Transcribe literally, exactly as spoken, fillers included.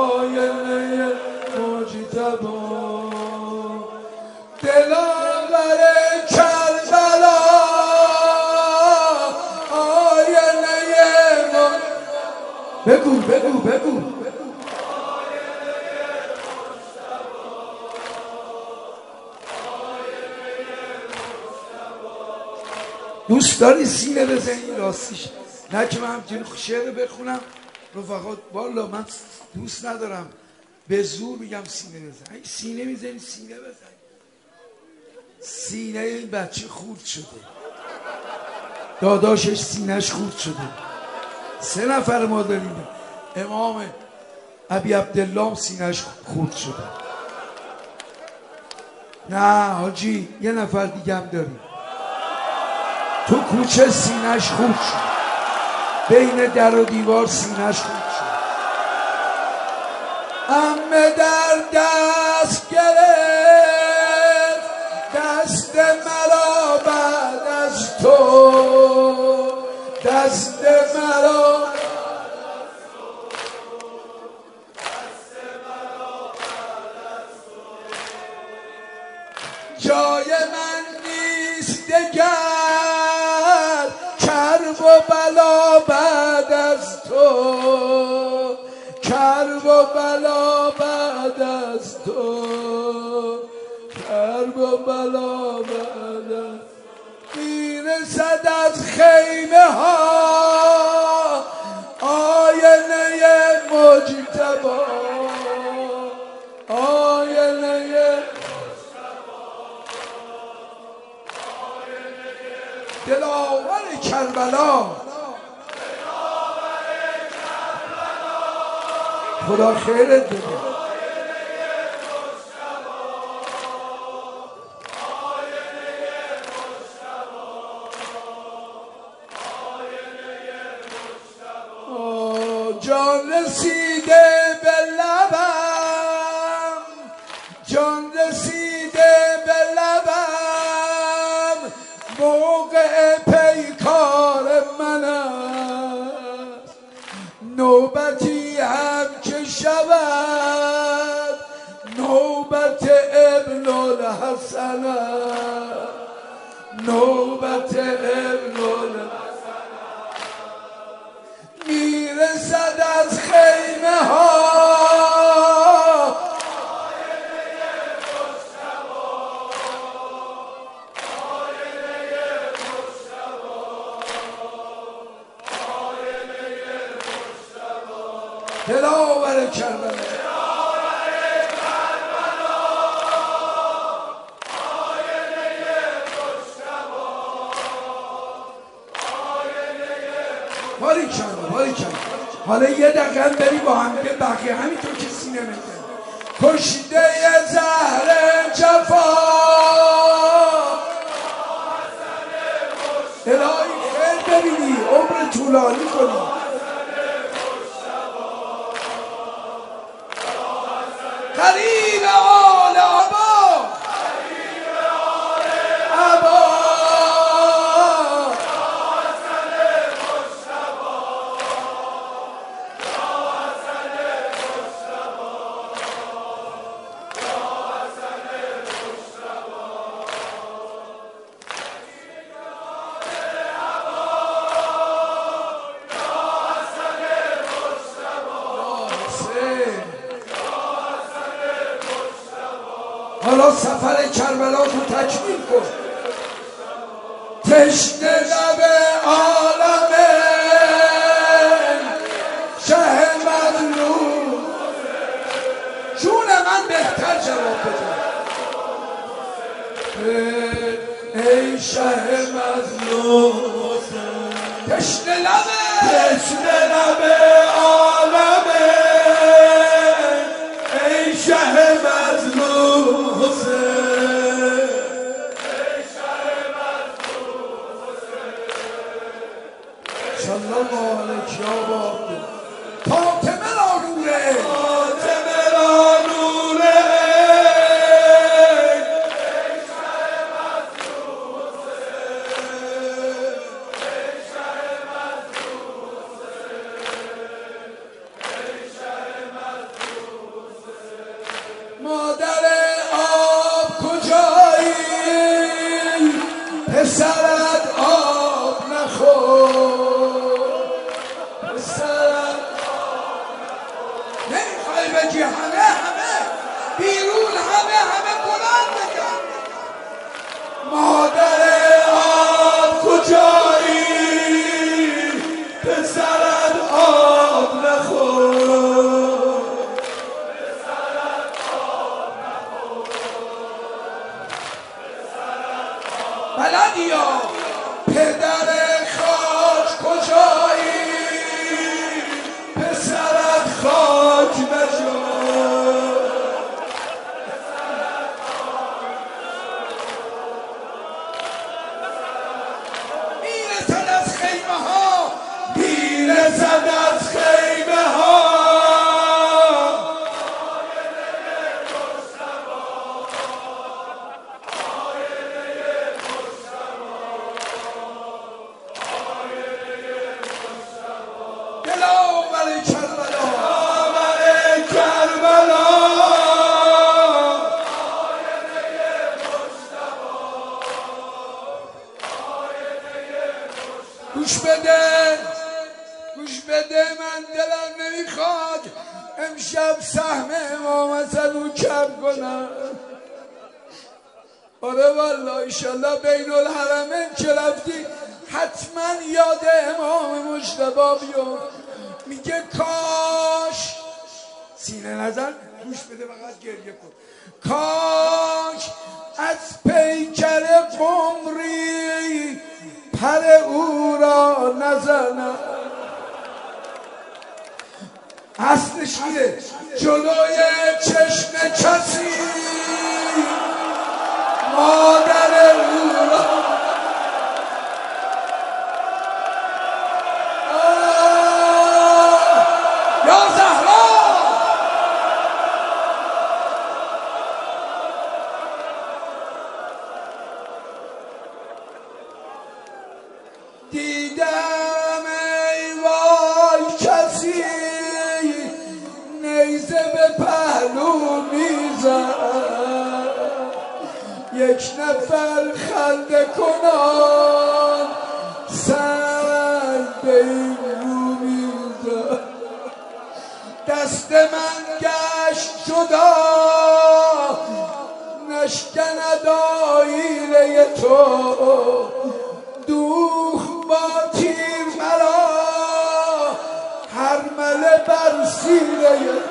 آینه مجتبی دلاور کربلا آینه مجتبی بگو بگو بگو دوست داری سینه بزنی راستیش نه که من همچنین شعر بخونم رفقات والا من دوست ندارم به زور میگم سینه بزن اگه سینه میزنی سینه بزن سینه این بچه خورد شده داداشش سینهش خورد شده سه نفر ما داریم امام ابی عبدالله سینهش خورد شده نه حاجی یه نفر دیگه هم داریم تو کوچه سینهش خورد شد بین در و دیوار سینهش خورد شد عمه در دست گرفت دست مرا بعد از تو دست مرا جای من نیست دگر کرب و بلا بعد از تو کرب و بلا بعد از تو کرب و بلا بعد از میرسد از خیمه ها آینه مجتبی آینه دلاور کربلا خدا خیرت بده جان رسیده به لبم جان رسیده به لبم موقع پیکار من است نوبتی هم که شود نوبت ابن الحسن است نوبت ابن الحسن میرسد از خیمه ها دلاور کربلا باری کرده باری کرده حالا یه دقیقه بری با هم به بقیه همینطور که سینه میزن کشته زهر جفا الهی خیر ببینی عمر طولانی کنی قریب آل عبا عبا حالا سفر کربلا تو تکمیل کن تشنه لب عالمه شه مظلوم جون من بهتر جواب بده ای شه مظلوم تشنه لب تشنه لب عالمه ای شه مظلوم صلی الله علیک یا باب فاطمه را نوره فاطمه را نوره ای شه مظلوم ای شه مظلوم بگی همه همه بیرون همه همه بلند بگن مادر آب کجایی پسرت آب نخور پسرت آب نخور پسرت آب بلدی یا پدر خاک کجایی پسرت خاک نشد میرسد از خیمه ها میرسد از خیمه ها دلاور کربلا دلاور کربلا گوش بده گوش بده من دلم نمیخواد امشب سهم امام حسن رو کم کنم آره والله ایشالله بین الحرمین که رفتی حتما یاد امام مجتبی بیام میگه کاش سینه نزن گوش بده فقط گریه کن کاش از پیکر قمری پر او را نزنم اصلش میره جلوی چشم کسی مادر او را یا زهرا دیدم ای وای کسی نیزه به پهلو میزد یک نفر خنده کنان سر به این رو میزد دست من گشت جدا نشکند آیینه تو دوخ با تیر مرا هرمله بر سینه